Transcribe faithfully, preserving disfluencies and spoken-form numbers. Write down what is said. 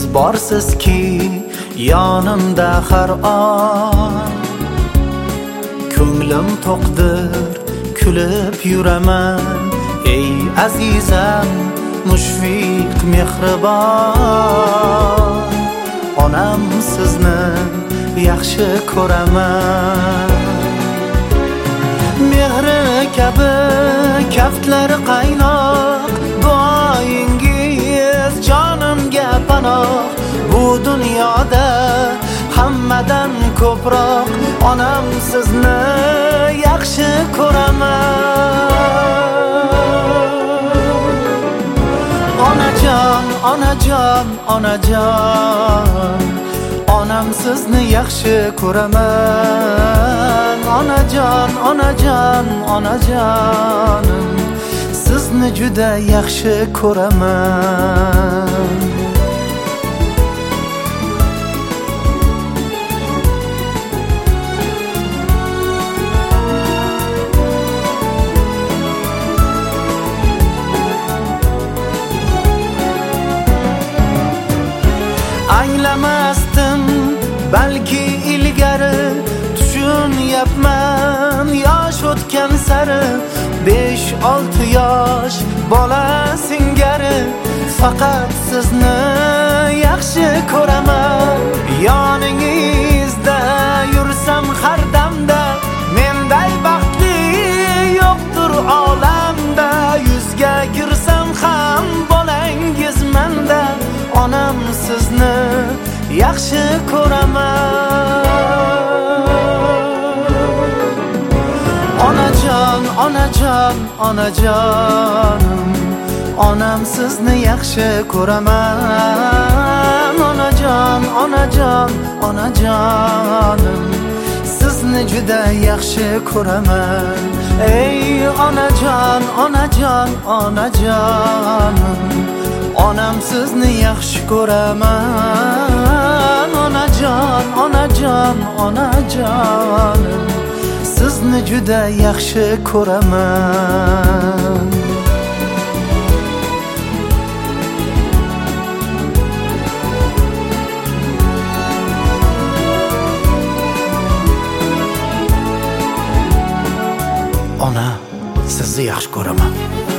borsizki yonimda har on. Ko'nglim to'qdir, kulib yuraman. Ey azizam, mushfiq mehribon, onam sizni yaxshi ko'raman. Mehri kabi kaftlari qaynoq, duoyingiz jonimga panoh. Bu dunyoda hammadan ko'proq onam sizni yaxshi ko'raman. Onajon, onajon, onajon, onam sizni yaxshi ko'raman. Onajon, onajon, onajonim, sizni juda yaxshi ko'raman. Anglamasdim balki ilgari, tushunyapman yosh o'tgan sari. besh olti yosh bola singari, faqat sizni yaxshi ko'raman. Yoningizda yursam har damda, menday baxtli yo'qdir olamda. Yuzga kirsam ham bolangiz menda, onam sizni yaxshi ko'raman. Onajon, onajon, onajonim, onam sizni yaxshi ko'raman. Onajon, onajon, onajonim, sizni juda yaxshi ko'raman. Ey onajon, onajon, onajonim, onam sizni yaxshi ko'raman. Onajon, onajon, onajonim, sizni juda yaxshi ko'raman. Ona, sizni yaxshi ko'raman.